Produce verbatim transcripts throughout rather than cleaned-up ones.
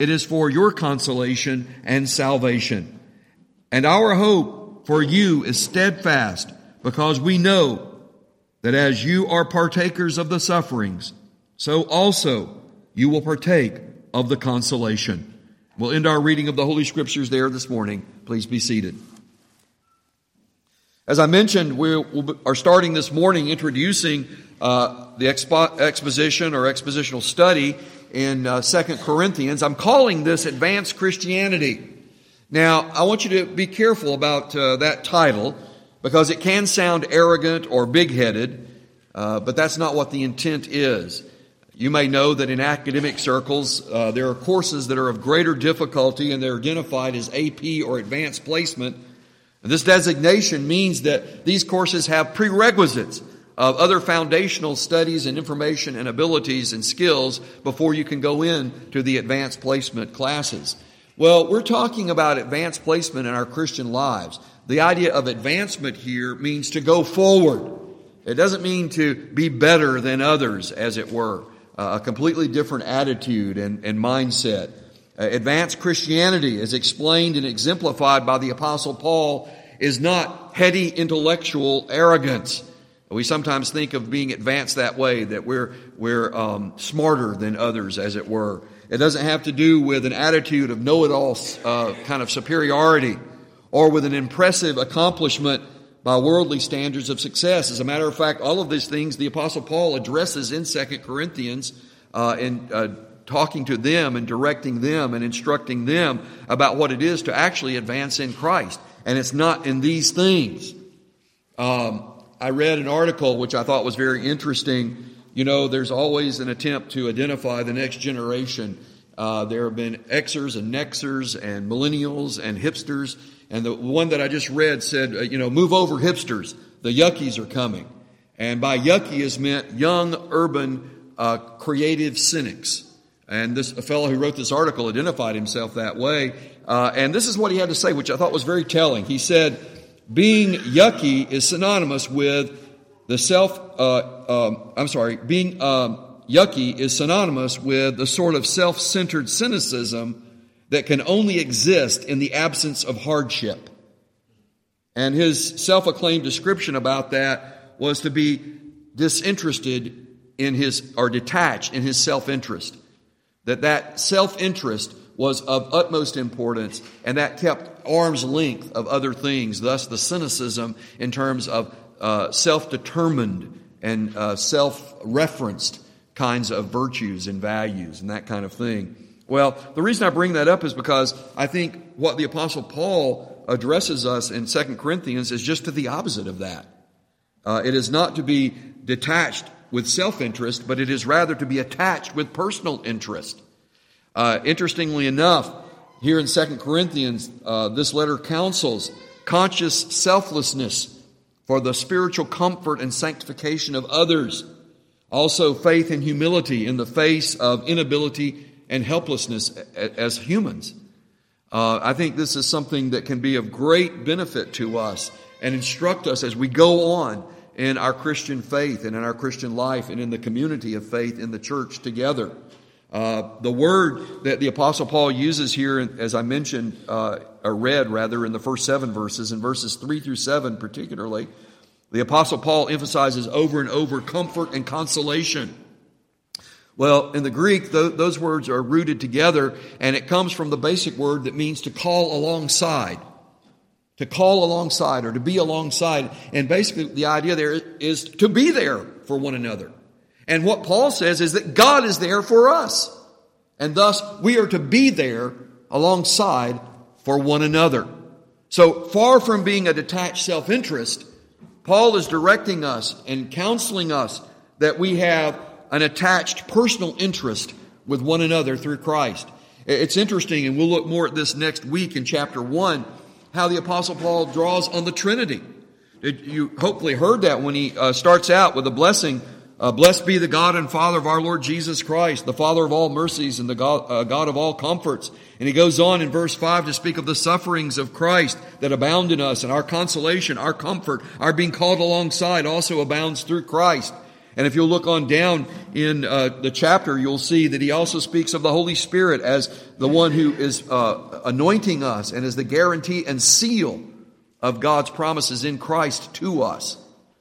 it is for your consolation and salvation. And our hope for you is steadfast, because we know that as you are partakers of the sufferings, so also you will partake of the consolation. We'll end our reading of the Holy Scriptures there this morning. Please be seated. As I mentioned, we are starting this morning introducing uh, the expo- exposition or expositional study in uh, Second Corinthians. I'm calling this Advanced Christianity. Now, I want you to be careful about uh, that title, because it can sound arrogant or big-headed, uh, but that's not what the intent is. You may know that in academic circles, uh, there are courses that are of greater difficulty, and they're identified as A P or Advanced Placement. And this designation means that these courses have prerequisites of other foundational studies and information and abilities and skills before you can go in to the Advanced Placement classes. Well, we're talking about advanced placement in our Christian lives. The idea of advancement here means to go forward. It doesn't mean to be better than others, as it were. Uh, a completely different attitude and, and mindset. Uh, advanced Christianity, as explained and exemplified by the Apostle Paul, is not heady intellectual arrogance. We sometimes think of being advanced that way, that we're we're um, smarter than others, as it were. It doesn't have to do with an attitude of know-it-all uh, kind of superiority, or with an impressive accomplishment by worldly standards of success. As a matter of fact, all of these things the Apostle Paul addresses in Second Corinthians uh, in uh, talking to them and directing them and instructing them about what it is to actually advance in Christ. And it's not in these things. Um, I read an article which I thought was very interesting. You know, there's always an attempt to identify the next generation. Uh, there have been Xers and Nexers and millennials and hipsters. And the one that I just read said, uh, you know, move over hipsters. The yuckies are coming. And by yucky is meant young, urban, uh, creative cynics. And this a fellow who wrote this article identified himself that way. Uh, and this is what he had to say, which I thought was very telling. He said, being yucky is synonymous with the self, uh, um, I'm sorry, being um, yucky is synonymous with the sort of self-centered cynicism that can only exist in the absence of hardship. And his self-acclaimed description about that was to be disinterested in his, or detached in his self-interest. That that self-interest was of utmost importance, and that kept arm's length of other things, thus the cynicism in terms of uh, self-determined and uh, self-referenced kinds of virtues and values and that kind of thing. Well, the reason I bring that up is because I think what the Apostle Paul addresses us in Second Corinthians is just to the opposite of that. Uh, it is not to be detached with self-interest, but it is rather to be attached with personal interest. Uh, interestingly enough, here in Second Corinthians, uh, this letter counsels conscious selflessness for the spiritual comfort and sanctification of others. Also, faith and humility in the face of inability and helplessness as humans. Uh, I think this is something that can be of great benefit to us and instruct us as we go on in our Christian faith and in our Christian life and in the community of faith in the church together. Uh, the word that the Apostle Paul uses here, as I mentioned, uh, or read rather in the first seven verses, in verses three through seven particularly, the Apostle Paul emphasizes over and over comfort and consolation. Well, in the Greek, th- those words are rooted together, and it comes from the basic word that means to call alongside. To call alongside or to be alongside. And basically the idea there is to be there for one another. And what Paul says is that God is there for us. And thus we are to be there alongside for one another. So far from being a detached self-interest, Paul is directing us and counseling us that we have an attached personal interest with one another through Christ. It's interesting, and we'll look more at this next week in chapter one, how the Apostle Paul draws on the Trinity. You hopefully heard that when he uh, starts out with a blessing. Uh, Blessed be the God and Father of our Lord Jesus Christ, the Father of all mercies and the God, uh, God of all comforts. And he goes on in verse five to speak of the sufferings of Christ that abound in us, and our consolation, our comfort, our being called alongside also abounds through Christ. And if you'll look on down in uh, the chapter, you'll see that he also speaks of the Holy Spirit as the one who is uh, anointing us and is the guarantee and seal of God's promises in Christ to us.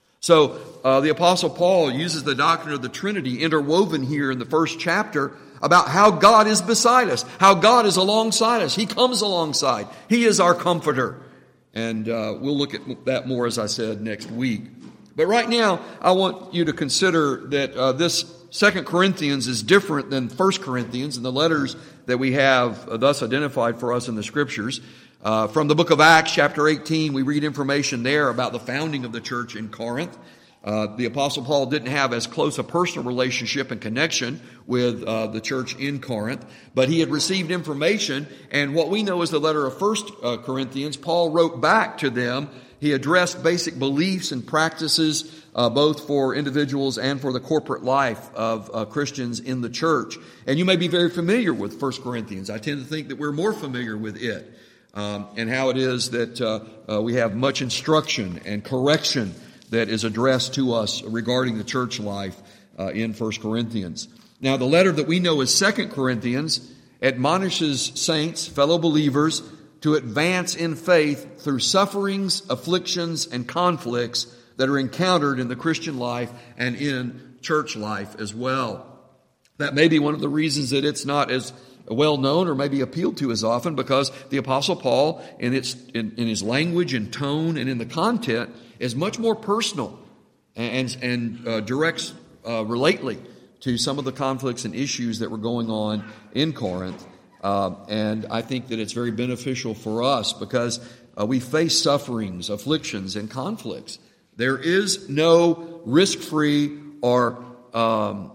So uh, the Apostle Paul uses the doctrine of the Trinity interwoven here in the first chapter about how God is beside us, how God is alongside us. He comes alongside. He is our comforter. And uh, we'll look at that more, as I said, next week. But right now, I want you to consider that uh, this Second Corinthians is different than First Corinthians and the letters that we have uh, thus identified for us in the Scriptures. Uh, from the book of Acts, chapter eighteen, we read information there about the founding of the church in Corinth. Uh, the Apostle Paul didn't have as close a personal relationship and connection with uh, the church in Corinth, but he had received information, and what we know as the letter of First uh, Corinthians, Paul wrote back to them. He addressed basic beliefs and practices, uh, both for individuals and for the corporate life of uh, Christians in the church. And you may be very familiar with First Corinthians. I tend to think that we're more familiar with it, um, and how it is that uh, uh, we have much instruction and correction that is addressed to us regarding the church life uh, in First Corinthians. Now, the letter that we know as Second Corinthians admonishes saints, fellow believers, to advance in faith through sufferings, afflictions, and conflicts that are encountered in the Christian life and in church life as well. That may be one of the reasons that it's not as well known or maybe appealed to as often, because the Apostle Paul, in its in, in his language and tone and in the content, is much more personal and and uh, directs uh, relately to some of the conflicts and issues that were going on in Corinth. Uh, and I think that it's very beneficial for us because uh, we face sufferings, afflictions, and conflicts. There is no risk-free or um,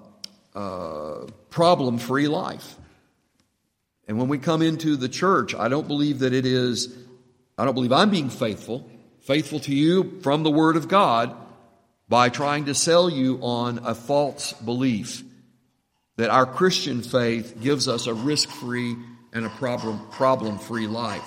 uh, problem-free life. And when we come into the church, I don't believe that it is, I don't believe I'm being faithful, faithful to you from the Word of God by trying to sell you on a false belief that our Christian faith gives us a risk-free and a problem, problem-free life.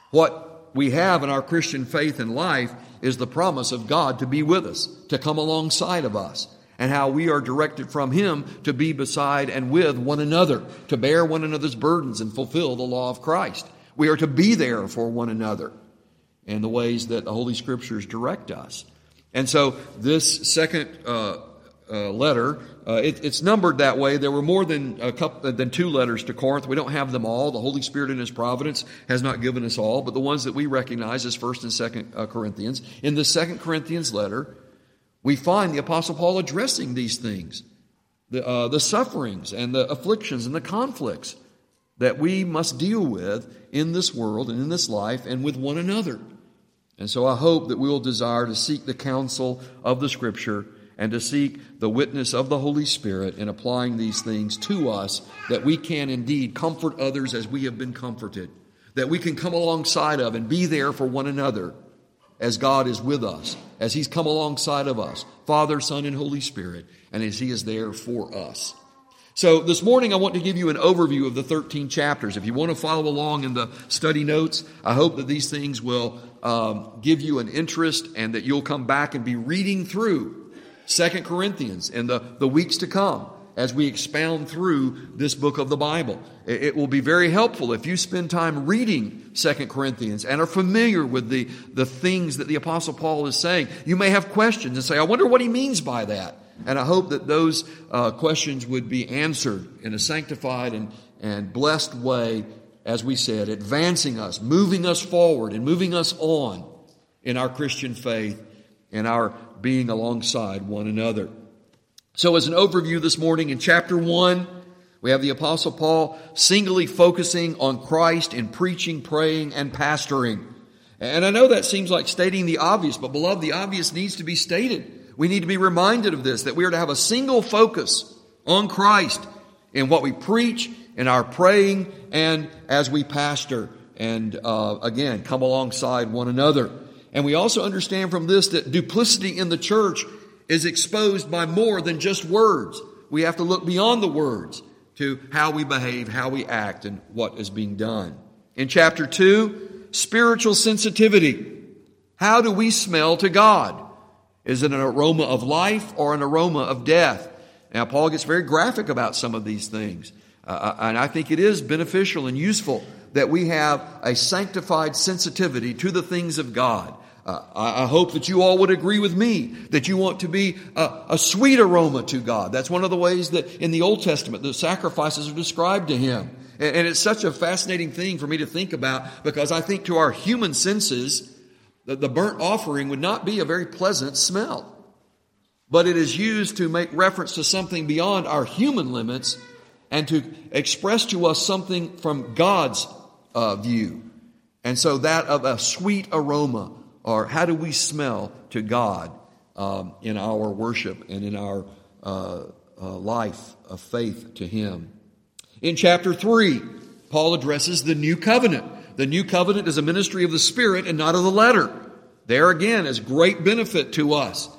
What we have in our Christian faith and life is the promise of God to be with us, to come alongside of us, and how we are directed from Him to be beside and with one another, to bear one another's burdens and fulfill the law of Christ. We are to be there for one another in the ways that the Holy Scriptures direct us. And so this second uh, uh, letter, uh, it, it's numbered that way. There were more than a couple, than two letters to Corinth. We don't have them all. The Holy Spirit in His providence has not given us all, but the ones that we recognize as First and Second uh, Corinthians. In the Second Corinthians letter, we find the Apostle Paul addressing these things, the, uh, the sufferings and the afflictions and the conflicts that we must deal with in this world and in this life and with one another. And so I hope that we will desire to seek the counsel of the Scripture and to seek the witness of the Holy Spirit in applying these things to us, that we can indeed comfort others as we have been comforted, that we can come alongside of and be there for one another as God is with us, as He's come alongside of us, Father, Son, and Holy Spirit, and as He is there for us. So this morning I want to give you an overview of the thirteen chapters. If you want to follow along in the study notes, I hope that these things will um, give you an interest and that you'll come back and be reading through Second Corinthians in the, the weeks to come as we expound through this book of the Bible. It, it will be very helpful if you spend time reading Second Corinthians and are familiar with the, the things that the Apostle Paul is saying. You may have questions and say, I wonder what he means by that. And I hope that those uh, questions would be answered in a sanctified and, and blessed way, as we said, advancing us, moving us forward and moving us on in our Christian faith and our being alongside one another. So as an overview this morning, in chapter one, we have the Apostle Paul singly focusing on Christ in preaching, praying, and pastoring. And I know that seems like stating the obvious, but beloved, the obvious needs to be stated. We need to be reminded of this, that we are to have a single focus on Christ in what we preach, in our praying, and as we pastor, and uh, again, come alongside one another. And we also understand from this that duplicity in the church is exposed by more than just words. We have to look beyond the words to how we behave, how we act, and what is being done. In chapter two, spiritual sensitivity. How do we smell to God? Is it an aroma of life or an aroma of death? Now, Paul gets very graphic about some of these things. Uh, and I think it is beneficial and useful that we have a sanctified sensitivity to the things of God. Uh, I, I hope that you all would agree with me that you want to be a, a sweet aroma to God. That's one of the ways that in the Old Testament the sacrifices are described to Him. And, and it's such a fascinating thing for me to think about, because I think to our human senses, that the burnt offering would not be a very pleasant smell. But it is used to make reference to something beyond our human limits and to express to us something from God's uh, view. And so that of a sweet aroma, or how do we smell to God um, in our worship and in our uh, uh, life of faith to Him. In chapter three, Paul addresses the new covenant. The new covenant is a ministry of the Spirit and not of the letter. There again is great benefit to us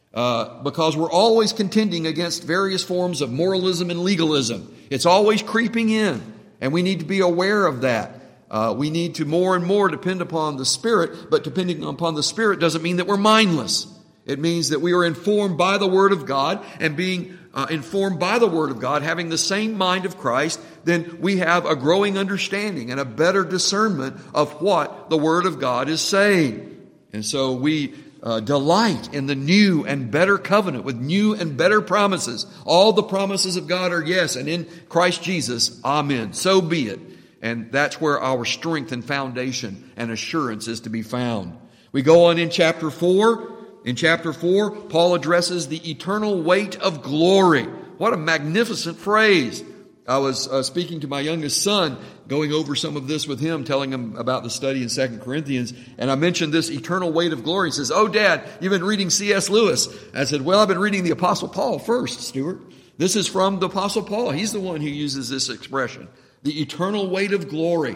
uh, because we're always contending against various forms of moralism and legalism. It's always creeping in, and we need to be aware of that. Uh, we need to more and more depend upon the Spirit, but depending upon the Spirit doesn't mean that we're mindless. It means that we are informed by the Word of God, and being uh, informed by the Word of God, having the same mind of Christ, then we have a growing understanding and a better discernment of what the Word of God is saying. And so we uh, delight in the new and better covenant with new and better promises. All the promises of God are yes, and in Christ Jesus, amen. So be it. And that's where our strength and foundation and assurance is to be found. We go on in chapter four. In chapter four, Paul addresses the eternal weight of glory. What a magnificent phrase. I was uh, speaking to my youngest son, going over some of this with him, telling him about the study in Second Corinthians, and I mentioned this eternal weight of glory. He says, "Oh, Dad, you've been reading C S Lewis." I said, "Well, I've been reading the Apostle Paul first, Stuart. This is from the Apostle Paul. He's the one who uses this expression. The eternal weight of glory.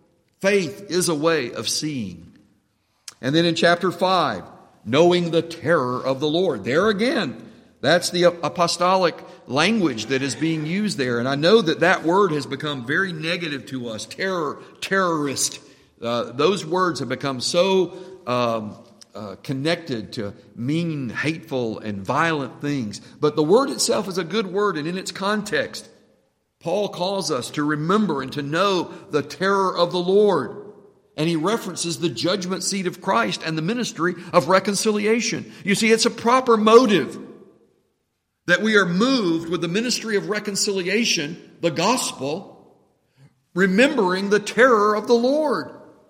Faith is a way of seeing." And then in chapter five, knowing the terror of the Lord. There again, that's the apostolic language that is being used there. And I know that that word has become very negative to us. Terror, terrorist. Uh, those words have become so um, uh, connected to mean, hateful, and violent things. But the word itself is a good word, and in its context, Paul calls us to remember and to know the terror of the Lord. And he references the judgment seat of Christ and the ministry of reconciliation. You see, it's a proper motive that we are moved with the ministry of reconciliation, the gospel, remembering the terror of the Lord.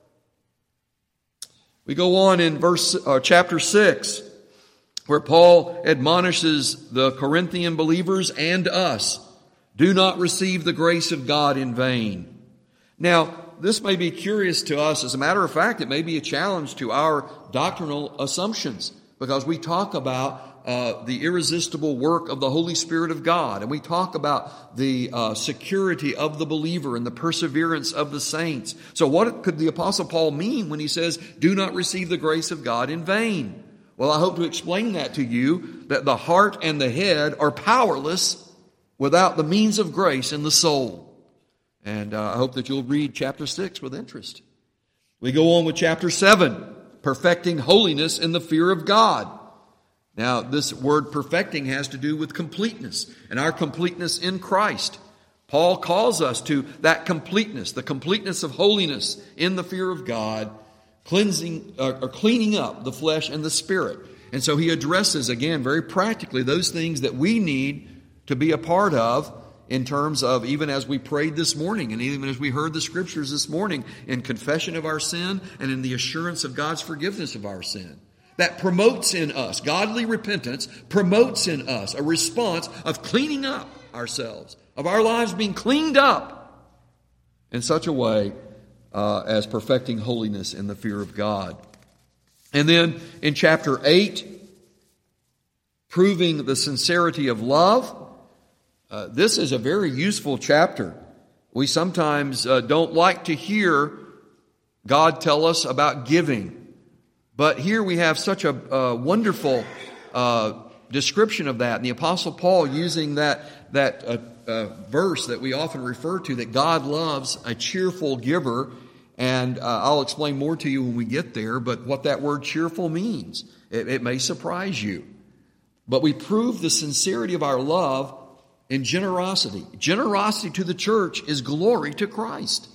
We go on in verse uh, chapter six, where Paul admonishes the Corinthian believers and us, do not receive the grace of God in vain. Now, this may be curious to us. As a matter of fact, it may be a challenge to our doctrinal assumptions, because we talk about uh, the irresistible work of the Holy Spirit of God, and we talk about the uh, security of the believer and the perseverance of the saints. So what could the Apostle Paul mean when he says, do not receive the grace of God in vain? Well, I hope to explain that to you, that the heart and the head are powerless without the means of grace in the soul. And uh, I hope that you'll read chapter six with interest. We go on with chapter seven, perfecting holiness in the fear of God. Now, this word perfecting has to do with completeness and our completeness in Christ. Paul calls us to that completeness, the completeness of holiness in the fear of God, cleansing uh, or cleaning up the flesh and the spirit. And so he addresses, again, very practically those things that we need to be a part of, in terms of, even as we prayed this morning and even as we heard the scriptures this morning, in confession of our sin and in the assurance of God's forgiveness of our sin. That promotes in us, godly repentance promotes in us a response of cleaning up ourselves, of our lives being cleaned up in such a way uh, as perfecting holiness in the fear of God. And then in chapter eight, proving the sincerity of love. Uh, this is a very useful chapter. We sometimes uh, don't like to hear God tell us about giving. But here we have such a, a wonderful uh, description of that. And the Apostle Paul using that, that uh, uh, verse that we often refer to, that God loves a cheerful giver. And uh, I'll explain more to you when we get there, but what that word cheerful means. It, it may surprise you. But we prove the sincerity of our love in generosity. Generosity to the church is glory to Christ.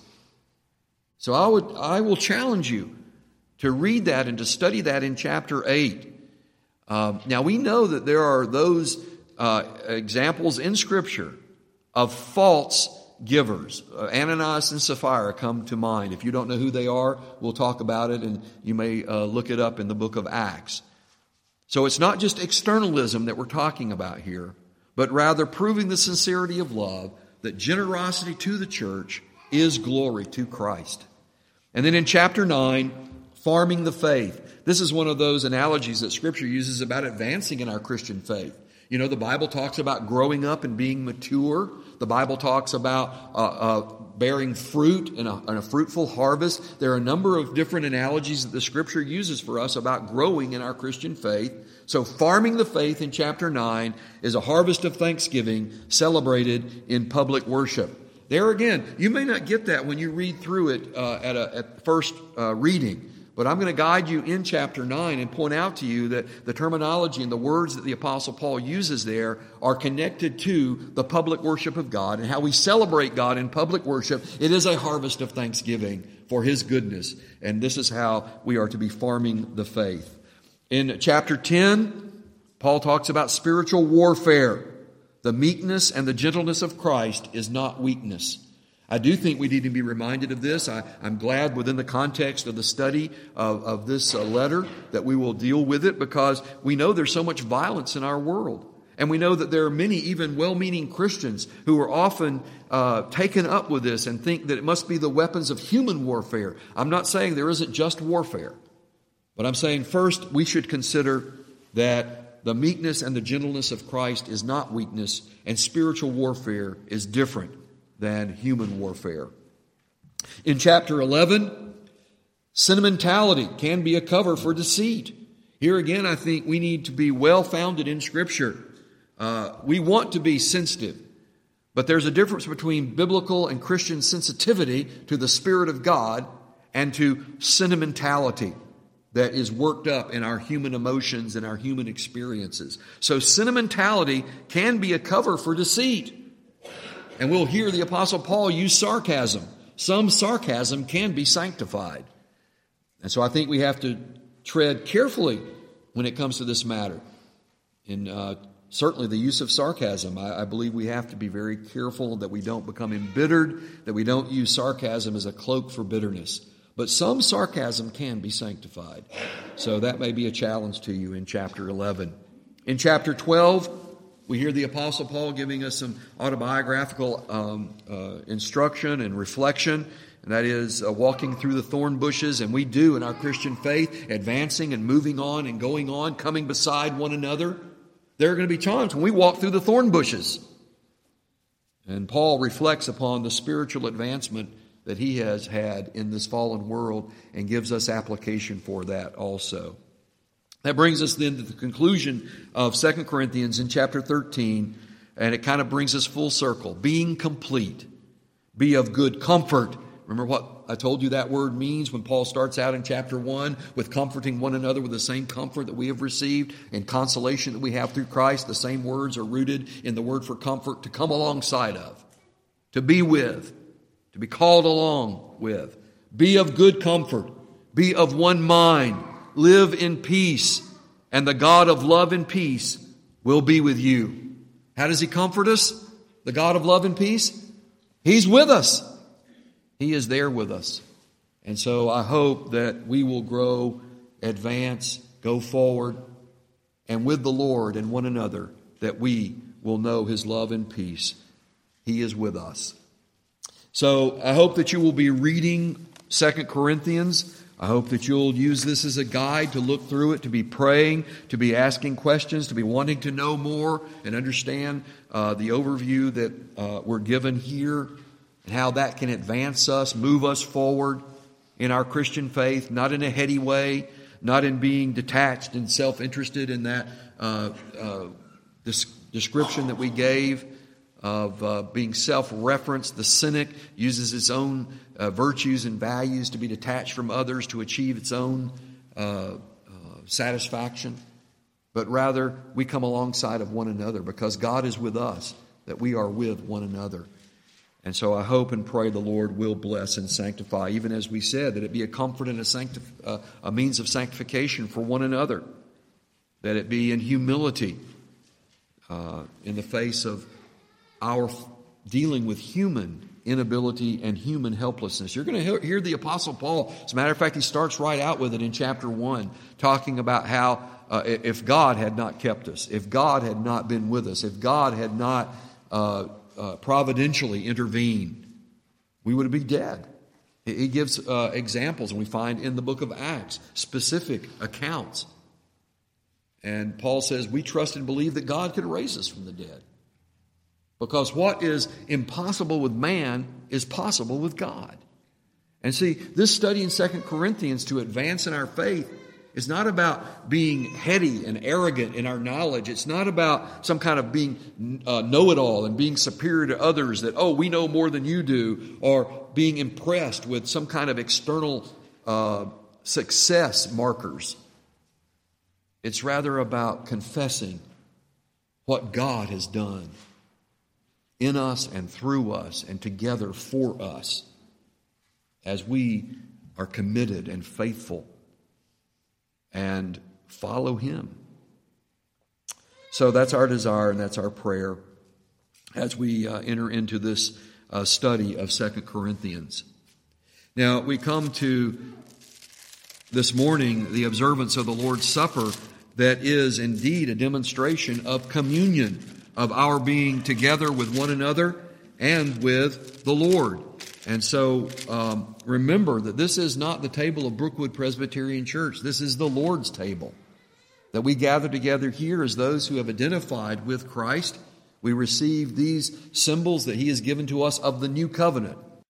So I would, I will challenge you to read that and to study that in chapter eight. Um, now we know that there are those uh, examples in Scripture of false givers. Uh, Ananias and Sapphira come to mind. If you don't know who they are, we'll talk about it, and you may uh, look it up in the book of Acts. So it's not just externalism that we're talking about here, but rather proving the sincerity of love, that generosity to the church is glory to Christ. And then in chapter nine, farming the faith. This is one of those analogies that Scripture uses about advancing in our Christian faith. You know, the Bible talks about growing up and being mature. The Bible talks about uh, uh, bearing fruit and a, and a fruitful harvest. There are a number of different analogies that the Scripture uses for us about growing in our Christian faith. So farming the faith in chapter nine is a harvest of thanksgiving celebrated in public worship. There again, you may not get that when you read through it uh, at a at first uh, reading. But I'm going to guide you in chapter nine and point out to you that the terminology and the words that the Apostle Paul uses there are connected to the public worship of God and how we celebrate God in public worship. It is a harvest of thanksgiving for His goodness. And this is how we are to be farming the faith. In chapter ten, Paul talks about spiritual warfare. The meekness and the gentleness of Christ is not weakness. I do think we need to be reminded of this. I, I'm glad within the context of the study of, of this uh, letter that we will deal with it, because we know there's so much violence in our world. And we know that there are many even well-meaning Christians who are often uh, taken up with this and think that it must be the weapons of human warfare. I'm not saying there isn't just warfare. But I'm saying first we should consider that the meekness and the gentleness of Christ is not weakness, and spiritual warfare is different than human warfare. In chapter eleven, sentimentality can be a cover for deceit. Here again, I think we need to be well-founded in Scripture. Uh, we want to be sensitive, but there's a difference between biblical and Christian sensitivity to the Spirit of God and to sentimentality that is worked up in our human emotions and our human experiences. So sentimentality can be a cover for deceit. And we'll hear the Apostle Paul use sarcasm. Some sarcasm can be sanctified. And so I think we have to tread carefully when it comes to this matter. In uh, certainly the use of sarcasm, I, I believe we have to be very careful that we don't become embittered, that we don't use sarcasm as a cloak for bitterness. But some sarcasm can be sanctified. So that may be a challenge to you in chapter eleven. In chapter twelve, we hear the Apostle Paul giving us some autobiographical um, uh, instruction and reflection, and that is uh, walking through the thorn bushes. And we do in our Christian faith, advancing and moving on and going on, coming beside one another. There are going to be times when we walk through the thorn bushes. And Paul reflects upon the spiritual advancement that he has had in this fallen world and gives us application for that also. That brings us then to the conclusion of Second Corinthians in chapter thirteen, and it kind of brings us full circle. Being complete. Be of good comfort. Remember what I told you that word means when Paul starts out in chapter one with comforting one another with the same comfort that we have received and consolation that we have through Christ. The same words are rooted in the word for comfort, to come alongside of, to be with, to be called along with. Be of good comfort. Be of one mind. Live in peace, and the God of love and peace will be with you. How does He comfort us? The God of love and peace? He's with us. He is there with us. And so I hope that we will grow, advance, go forward, and with the Lord and one another, that we will know His love and peace. He is with us. So I hope that you will be reading Second Corinthians. I hope that you'll use this as a guide to look through it, to be praying, to be asking questions, to be wanting to know more and understand uh, the overview that uh, we're given here and how that can advance us, move us forward in our Christian faith, not in a heady way, not in being detached and self-interested in that uh, uh, this description that we gave of uh, being self-referenced. The cynic uses its own uh, virtues and values to be detached from others to achieve its own uh, uh, satisfaction, but rather we come alongside of one another because God is with us, that we are with one another. And so I hope and pray the Lord will bless and sanctify, even as we said, that it be a comfort and a, sanctif- uh, a means of sanctification for one another, that it be in humility uh, in the face of our f- dealing with human inability and human helplessness. You're going to hear, hear the Apostle Paul. As a matter of fact, he starts right out with it in chapter one, talking about how uh, if God had not kept us, if God had not been with us, if God had not uh, uh, providentially intervened, we would be dead. He gives uh, examples, and we find in the book of Acts specific accounts. And Paul says, we trust and believe that God could raise us from the dead. Because what is impossible with man is possible with God. And see, this study in Second Corinthians to advance in our faith is not about being heady and arrogant in our knowledge. It's not about some kind of being uh, know-it-all and being superior to others, that, oh, we know more than you do, or being impressed with some kind of external uh, success markers. It's rather about confessing what God has done in us and through us and together for us as we are committed and faithful and follow Him. So that's our desire and that's our prayer as we uh, enter into this uh, study of Second Corinthians. Now, we come to this morning the observance of the Lord's Supper that is indeed a demonstration of communion, of our being together with one another and with the Lord. And so um, remember that this is not the table of Brookwood Presbyterian Church. This is the Lord's table. That we gather together here as those who have identified with Christ. We receive these symbols that He has given to us of the new covenant.